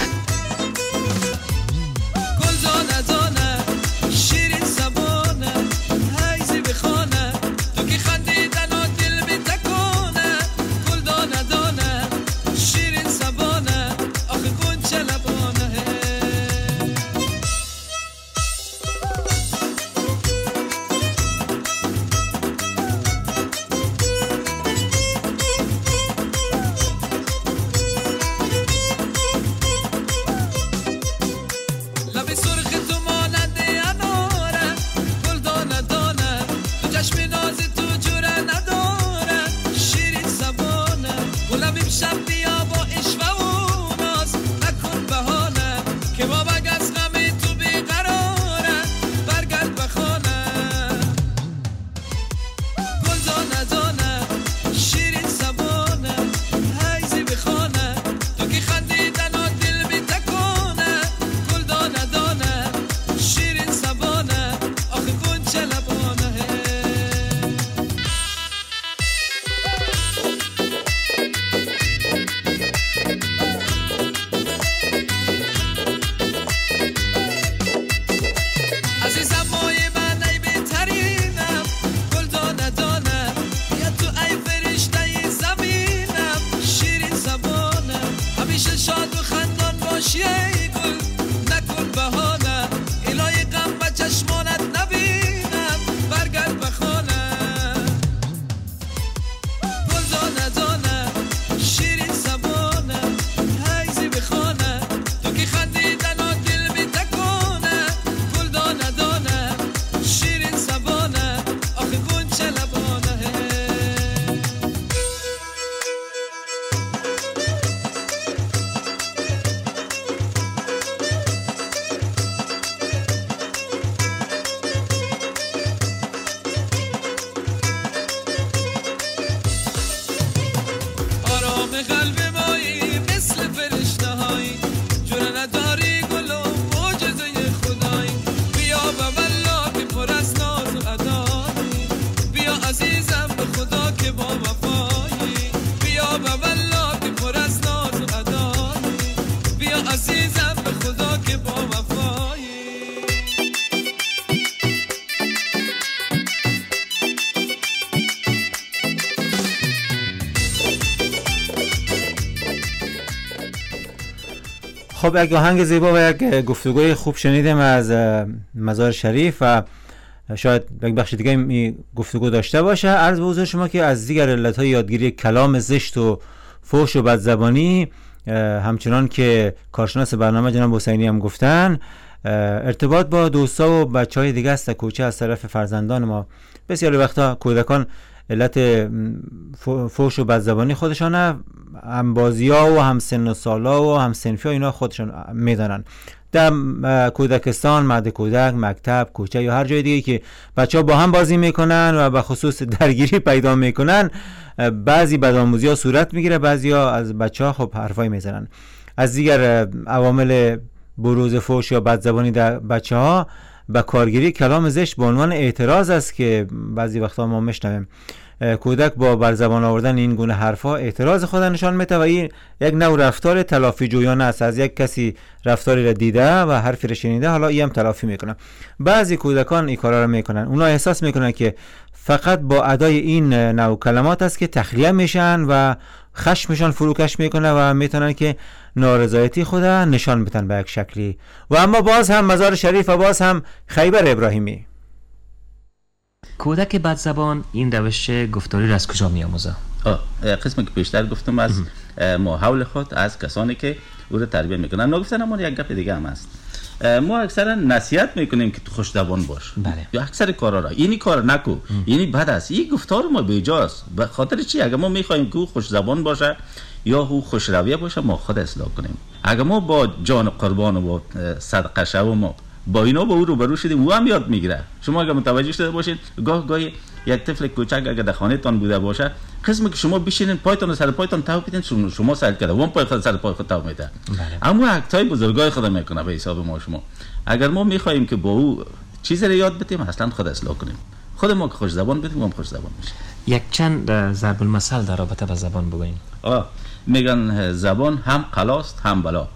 Speaker 5: خب یک آهنگ زیبا و یک گفتگوی خوب شنیدیم از مزار شریف و شاید یک بخش دیگه این گفتگو داشته باشه. عرض به حضور شما که از دیگر علتهای یادگیری کلام زشت و فحش و بدزبانی همچنان که کارشناس برنامه جناب حسینی هم گفتن ارتباط با دوستا و بچهای دیگه است کوچه از طرف فرزندان ما. بسیاری وقتا کودکان علت فحش و بدزبانی خودشانه هم بازی‌ها و هم سن و سالا و هم صنفی ها اینا خودشان میدانن. در کودکستان، مهد کودک، مکتب، کوچه یا هر جای دیگه که بچه ها با هم بازی میکنن و به خصوص درگیری پیدا میکنن بعضی بدآموزی ها صورت میگیره، بعضی ها از بچه ها خب حرفای میزنن. از دیگر عوامل بروز فحش یا بدزبانی در بچه ها به کارگیری کلام زشت به عنوان اعتراض است که بعضی وقتا ما میشنویم. کودک با بر زبان آوردن این گونه حرفا اعتراض خود نشان میده و این یک نوع رفتار تلافی جویانه است. از یک کسی رفتاری را دیده و حرفی را شنیده، حالا این هم تلافی میکنه. بعضی کودکان این کارا را میکنن، اونا احساس میکنن که فقط با ادای این نوع کلمات است که تخلیه میشن و خشمشان فروکش میکنه و میتونن که نارضایتی خود نشان بدن به یک شکلی. و اما باز هم مزار شریف و باز هم خیبر ابراهیمی،
Speaker 8: کودک بد زبان این روش گفتاری را از کجا میآموزه؟
Speaker 17: قسمی که پیشتر گفتم از ما حول خود، از کسانی که او را تربیت میکنن. نگفتن اما یک گپ دیگه هم هست، ما اکثرا نصیحت میکنیم که تو خوش زبان باش.
Speaker 8: بله.
Speaker 17: یا اکثر کارا را اینی کار نکو، اینی بد است، این گفتار ما بیجاست. به خاطر چی؟ اگر ما میخوایم که او خوش زبان باشه یا او خوش رویه باشه، ما خود اصلاح کنیم. اگر ما با جان قربان و با صدقه شو ما با اینا با او روبرو شدیم، او هم یاد میگیره. شما اگر متوجه شده باشین، گاه گاهی یک طفل کوچک اگر در خانه تان بوده باشه، قسمی که شما بشینین پایتون سر پایتون تاو بدین، شما سر کرده اون پای خود سر پای خود تاو میده. اما اکتای بزرگای خدا میکنه به حساب ما. شما اگر ما میخوایم که با او چیزی رو یاد بدیم، اصلا خود اصلاح کنیم. خود ما که خوش زبان بدیم، هم خوش زبان میشه.
Speaker 8: یک چند ضرب المثل در رابطه با زبان بگوین.
Speaker 17: آه میگن زبان هم قلاست هم بلا.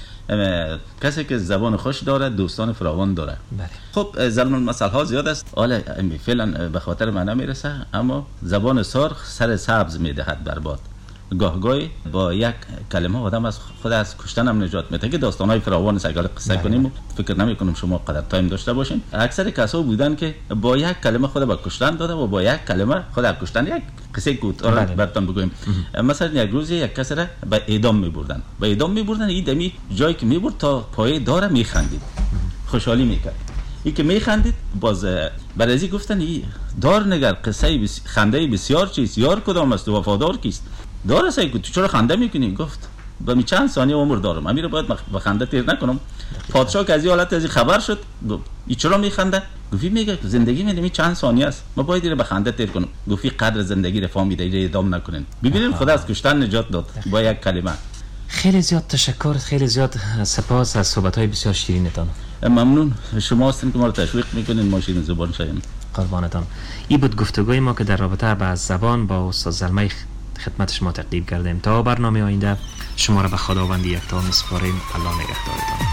Speaker 17: کسی که زبان خوش داره دوستان فراوان داره.
Speaker 8: بله.
Speaker 17: خب ضرب المثل ها زیاد است، حالا فعلا به خاطر من نمیرسه، اما زبان سرخ سر سبز میدهد برباد. گاه گاهی با یک کلمه آدم از خود از کشتن هم نجات میده. که داستانای فراوان است، اگر قصه کنیم فکر نمی کنم شما قدر تایم داشته باشین. اکثر کسا بودن که با یک کلمه خود به کشتن داده و با یک کلمه خود از کشتن. یک قصه کوتاه براتون بگویم. مثلا یک روز یک کس را به اعدام میبردن، به اعدام میبردن. این دمی جایی که میبرد تا پای داره میخندید، خوشحالی میکرد. این که میخندید، باز برازی گفتن ای دار نگر، قصه بس... خنده بسیار چیست، یار کدام است و وفادار کیست؟ داره سعی تو چرا خنده میکنی؟ گفت به می چند ثانیه عمر دارم، امیر باید به خنده تیر نکنم. پادشاه که از این حالت از این خبر شد، این چرا میخنده؟ گفتی میگه زندگی میدونی چند ثانیه است، ما باید به خنده تیر کنم. گفتی قدر زندگی رو فهمیده، ایره ادام نکنین. ببینید خدا از کشتن نجات داد با یک کلمه.
Speaker 8: خیلی زیاد تشکر، خیلی زیاد سپاس از صحبت‌های بسیار شیرینتان.
Speaker 17: ممنون. شما هستین که ما رو تشویق میکنین ما شیرین زبان شویم.
Speaker 8: قربانتان. این بود گفتگوی ما که در رابطه با زبان با استاد زلمه خدمت شما تقدیم کردیم. تا برنامه آینده شما را به خداوند یکتا میسپاریم. الله نگهدارتان.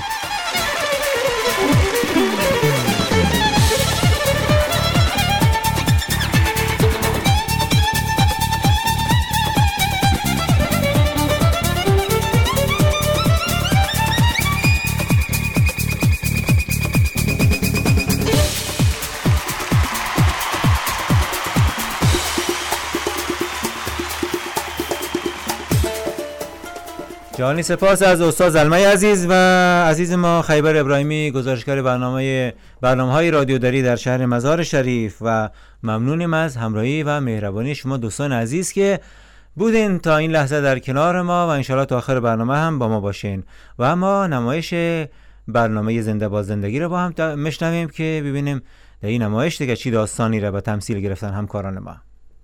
Speaker 5: جانی سپاس از استاد زلمه عزیز و عزیز ما خیبر ابراهیمی، گزارشگر برنامه برنامه‌های رادیو دری در شهر مزار شریف. و ممنونیم از همراهی و مهربانی شما دوستان عزیز که بودین تا این لحظه در کنار ما و انشالله تا آخر برنامه هم با ما باشین. و اما نمایش برنامه زنده با زندگی رو با هم میشنویم که ببینیم در این نمایش دیگه چی داستانی را به تمثیل گرفتن همکاران ما.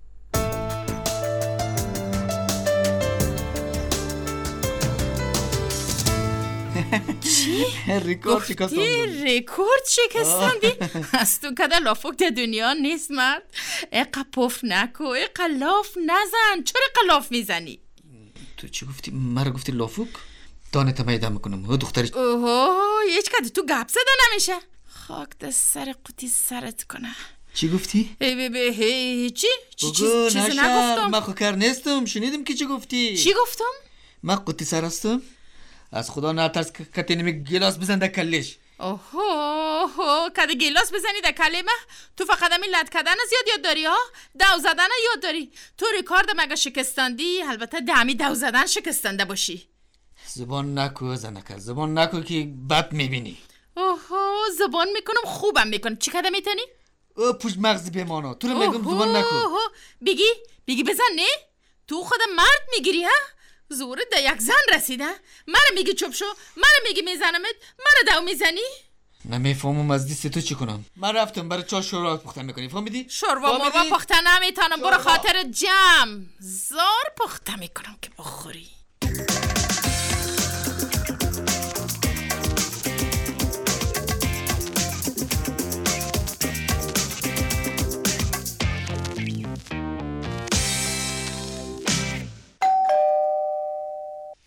Speaker 18: چی؟ ریکورد شکستم. ریکورد شکستندی؟ از تو کده لافوک در دنیا نیست مرد. اقا پف نکو، اقا لاف نزن. چرا اقا لاف میزنی؟
Speaker 19: تو چی گفتی؟ مرا گفتی لافوک؟ دانه میدم میکنم. او دختری
Speaker 18: اوه هیچ کده تو گپ زده نمیشه. خاک در سر قوطی سرت کنه.
Speaker 19: چی گفتی؟
Speaker 18: ای بی بی هیچی؟ چی
Speaker 19: چیزی
Speaker 18: چیزی نگفتم؟
Speaker 19: من خوکر نیستم. شنیدم که چی گفتی؟
Speaker 18: چی گفتم؟
Speaker 19: من قوطی سر هستم. از خدا نترس که کتی نمی گلاس بزن در کلش.
Speaker 18: اوه کده گلاس بزنی در کلمه؟ تو فقط همین لد کدن زیاد یاد داری ها؟ دو زدن یاد داری؟ تو ریکارد مگه شکستندی؟ البته دمی دو زدن شکستنده باشی.
Speaker 19: زبان نکو زنکر، زبان نکو که بد میبینی.
Speaker 18: اوه زبان میکنم خوبم میکنم. چی کده میتونی؟
Speaker 19: او پوش مغزی بمانا. تو رو میگم زبان نکو.
Speaker 18: بگی؟ بگی بزن نه؟ تو خود مرد میگیری ها؟ زورت در یک زن رسیده؟ مرا میگی چوب شو؟ مرا میگی میزنمت؟ مرا دو میزنی؟
Speaker 19: نمیفهمم از دیست تو چی کنم. من رفتم برای چا شوروا پختن میکنی، فهمیدی؟
Speaker 18: شوروا مروا پختن نمیتونم. برو خاطر جمع زار پختن میکنم که بخوری.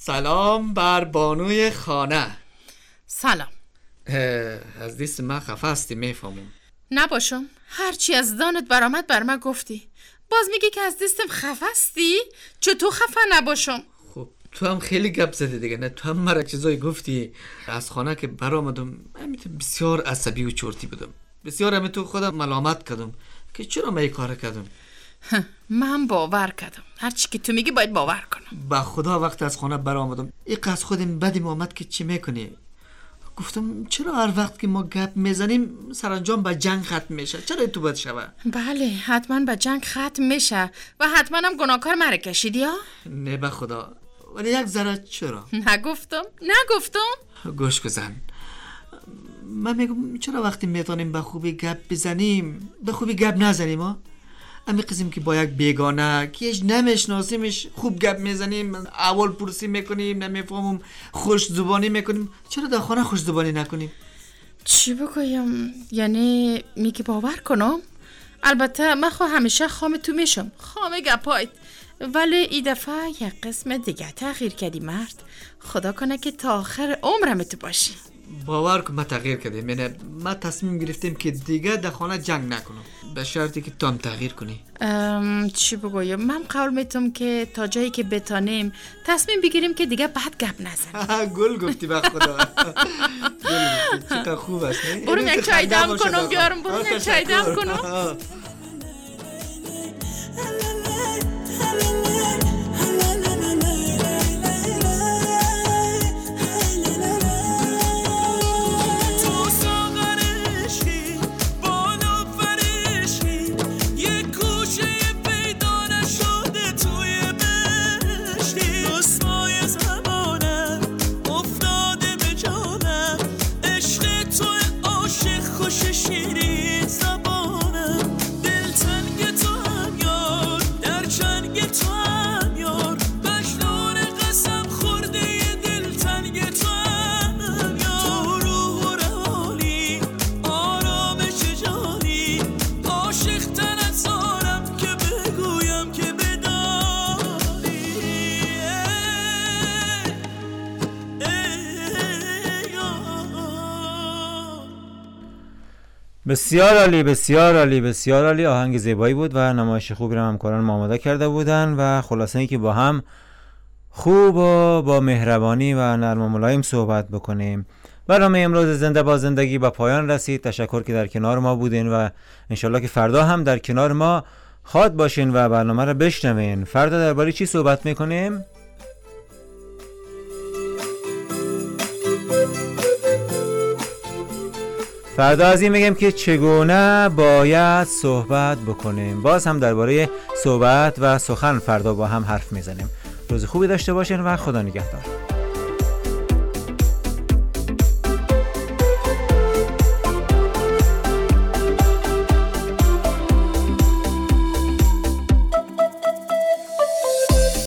Speaker 19: سلام بر بانوی خانه.
Speaker 18: سلام.
Speaker 19: از دیست من خفه هستی میفهمم.
Speaker 18: نباشم، هرچی از دانت برآمد بر من گفتی. باز میگی که از دیستم خفه هستی؟ چطور خفه نباشم؟
Speaker 19: خب تو هم خیلی گپ زدی دیگه، نه تو هم مرا چیزایی گفتی. از خانه که برآمدم همیتون بسیار عصبی و چرتی بودم، بسیار همیتون خودم ملامت کردم که چرا من این کار کردم.
Speaker 18: من باور کردم، هرچی که تو میگی باید باور کنم.
Speaker 19: با خدا وقت از خانه برآمدم این از خودم بدم آمد که چی میکنی. گفتم چرا هر وقت که ما گپ میزنیم سرانجام به جنگ ختم میشه؟ چرا تو باید شوه؟
Speaker 18: بله حتما به جنگ ختم میشه و حتما هم گناهکار مرا کشیدی ها؟
Speaker 19: نه به خدا، ولی یک ذره چرا؟
Speaker 18: نگفتم نگفتم
Speaker 19: گوش بزن. من میگم چرا وقتی میتونیم به خوبی گپ بزنیم به خوبی گپ نزنیم ها؟ امی قسم که با یک بیگانه که هیچ نمیشناسیمش خوب گپ میزنیم، اول پرسی میکنیم، نمیفهمم، خوش زبانی میکنیم. چرا در خانه خوش زبانی نکنیم؟
Speaker 18: چی بگویم؟ یعنی میگی باور کنم؟ البته من خواهم همیشه خام تو میشم، خام گپایت، ولی این دفعه یک قسم دیگه تغییر کردی مرد. خدا کنه که تا آخر عمرم تو باشی.
Speaker 19: باور کن من تغییر کردم، یعنی من تصمیم گرفتم که دیگه در خانه جنگ نکنم، به شرطی که تو هم تغییر کنی.
Speaker 18: چی بگویم؟ من قول میتونم که تا جایی که بتانیم تصمیم بگیریم که دیگه بعد گپ نزنیم.
Speaker 19: گل گفتی به خدا. گل گفتی، چقدر خوب است.
Speaker 18: برو یک چای دم کنم بیارم، برو یک چای دم کنم.
Speaker 5: بسیار عالی، بسیار عالی، بسیار عالی. آهنگ زیبایی بود و نمایش خوبی رو همکاران ما آماده کرده بودن و خلاصه اینکه با هم خوب و با مهربانی و نرم و ملایم صحبت بکنیم. برنامه امروز زنده با زندگی به پایان رسید. تشکر که در کنار ما بودین و انشالله که فردا هم در کنار ما خواهد باشین و برنامه رو بشنوین. فردا درباره چی صحبت میکنیم؟ فردا از این میگم که چگونه باید صحبت بکنیم. باز هم درباره صحبت و سخن فردا با هم حرف میزنیم. روز خوبی داشته باشین و خدا نگهدار.